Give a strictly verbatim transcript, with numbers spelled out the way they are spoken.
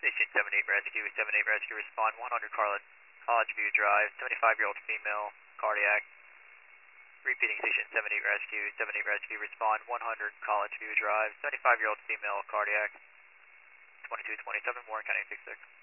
Station seven eight Rescue, seven eight Rescue, respond one hundred College, College View Drive, seventy-five-year-old female, cardiac. Repeating Station seven eight Rescue, seven eight Rescue, respond one hundred College View Drive, seventy-five-year-old female, cardiac. twenty-two twenty-seven, Warren County six six.